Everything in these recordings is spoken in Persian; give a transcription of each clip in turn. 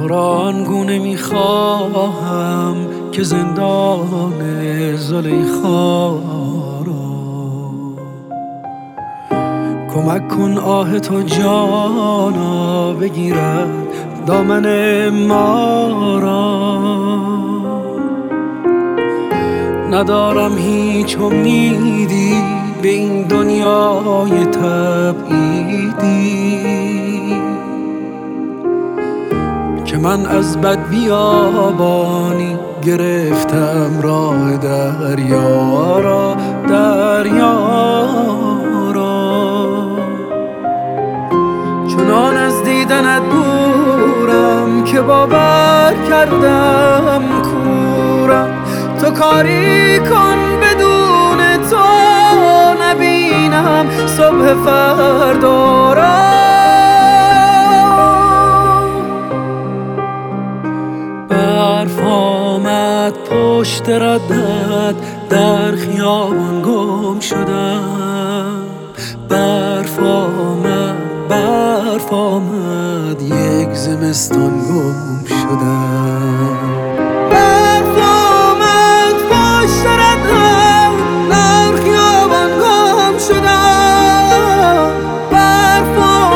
را آنگونه میخواهم که زندان زلیخا را کمک کن آه تو جانا بگیرد دامن ما را. ندارم هیچ امیدی به این دنیای تبعیدی که من از بد بیابانی گرفتم راه دریا را چنان از دیدنت دورم که باور کردم کورم. تو کاری کن بدون تو نبینم صبح فردا را. برف آمد پشت ردت در خیابان گم شدم. برف آمد یک زمستان گم شدم. برف آمد پشت ردت در خیابان گم شدم. برف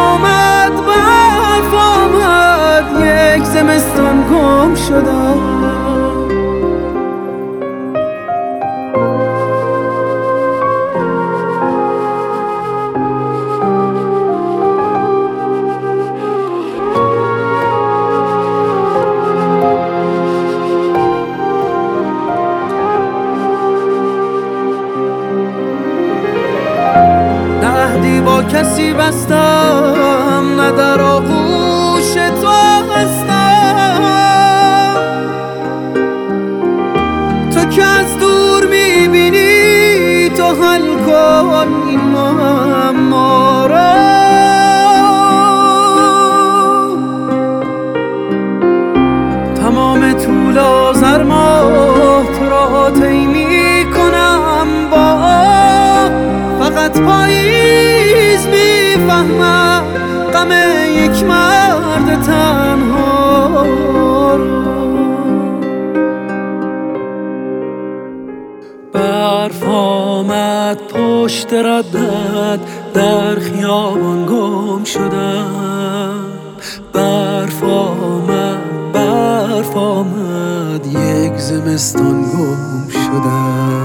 آمد یک زمستان گم شدم. نه با کسی بستم نه در آغوش تو هستم. تو که از دور میبینی تو حل کن این معما را. تمام طول آذر ماه تو را طی میکنم با فقط پاییز میفهمم غم یک مرد تنها را. برف آمد پشت ردت در خیابان گم شدم. برف آمد یک زمستان گم شدم.